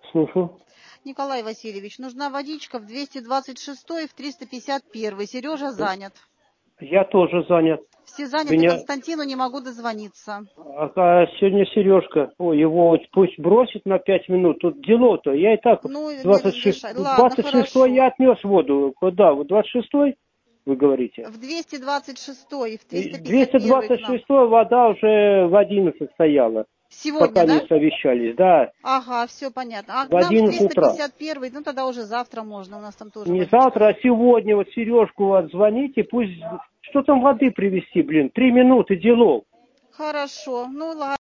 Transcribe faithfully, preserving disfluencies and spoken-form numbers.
Слушаю. Николай Васильевич, нужна водичка в двести двадцать шестой и в триста пятьдесят первый. Сережа занят. Я тоже занят. Все заняты, Меня... Константину не могу дозвониться. А, а сегодня Сережка, ой, его вот пусть бросит на пять минут. Тут дело-то, я и так Ну, не двадцать шесть, разрешать. Ладно, двадцать шестой хорошо. я отнес воду. Куда? Вот двадцать шестой, вы говорите? В двести двадцать шестой и в триста пятьдесят двести первый к двадцать нам. шестой вода уже в одиннадцать стояла. Сегодня, Пока не да? совещались, да. Ага, все понятно. А к В нам в одиннадцать триста утра. пятьдесят первый, ну тогда уже завтра можно, у нас там тоже Не водичка завтра, а есть. сегодня вот Сережку отзвоните, пусть... Что там воды привезти, блин? Три минуты делов. Хорошо, ну ладно.